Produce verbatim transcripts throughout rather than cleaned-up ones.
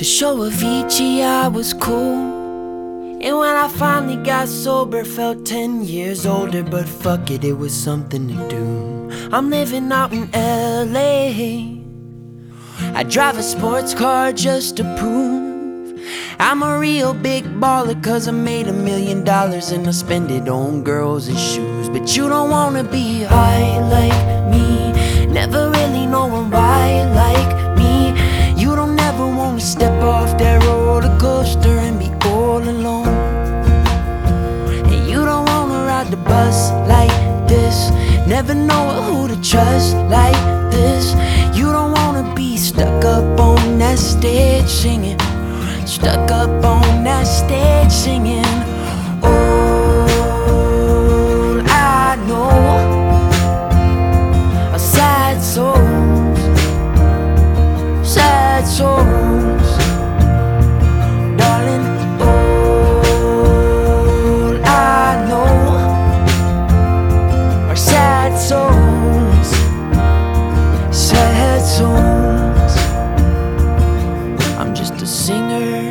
To show Avicii I was cool. And when I finally got sober, felt ten years older. But fuck it, it was something to do. I'm living out in L A. I drive a sports car just to prove I'm a real big baller, cause I made a million dollars and I spend it on girls and shoes. But you don't wanna be high like me, never really knowing why like me. You don't ever wanna step off that roller coaster and be all alone. And you don't wanna ride the bus like this, never know who to trust like this. You don't wanna be stuck up on that stage singing, stuck up on that stage singing. All I know are sad souls, sad souls, darling. All I know are sad souls, sad souls. I'm just a singer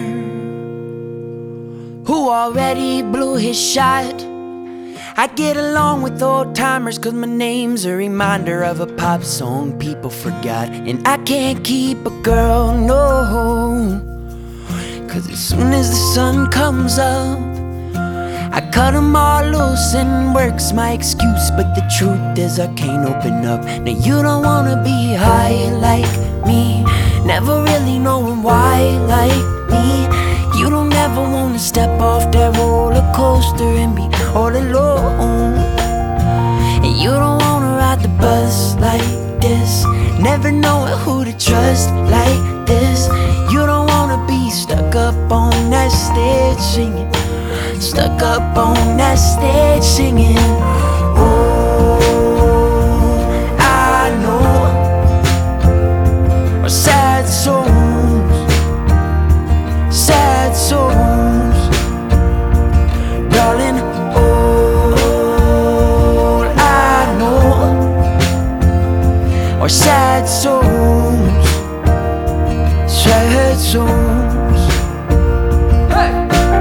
who already blew his shot. I get along with old timers cause my name's a reminder of a pop song people forgot. And I can't keep a girl, no, cause as soon as the sun comes up, I cut them all loose and work's my excuse. But the truth is I can't open up. Now you don't wanna be high like me, never really knowing why like me. You don't ever wanna step off that roller coaster and be all alone. And you don't wanna ride the bus like this, never knowing who to trust like this. You don't wanna be stuck up on that stage singing, stuck up on that stage singing. All I know are sad souls, sad souls, darling. All I know are sad souls, sad souls. Hey!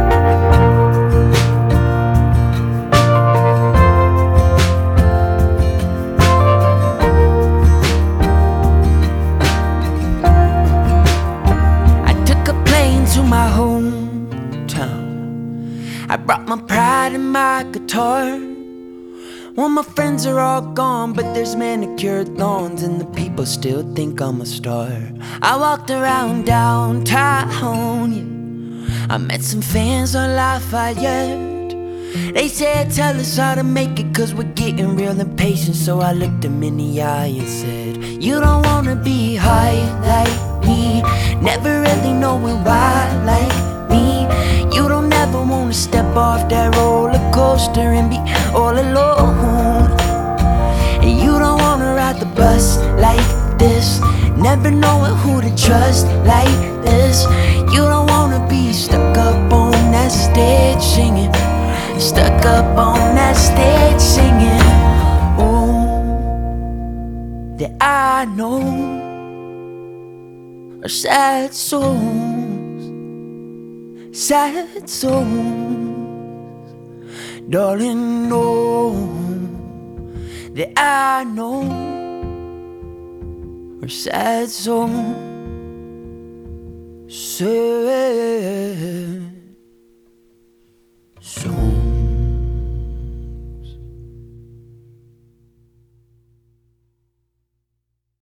To my hometown, I brought my pride and my guitar. Well, my friends are all gone, but there's manicured lawns and the people still think I'm a star. I walked around downtown, yeah. I met some fans on Lafayette. They said tell us how to make it cause we're getting real impatient. So I looked them in the eye and said, you don't wanna be high like me, never really knowing why like me. You don't ever wanna step off that roller coaster and be all alone. And you don't wanna ride the bus like this, never knowing who to trust like this. You don't wanna be stuck up on that stage singing, stuck up on that stage singing. Oh, that I know are sad souls, sad souls, darling. Know that I know are sad souls, sad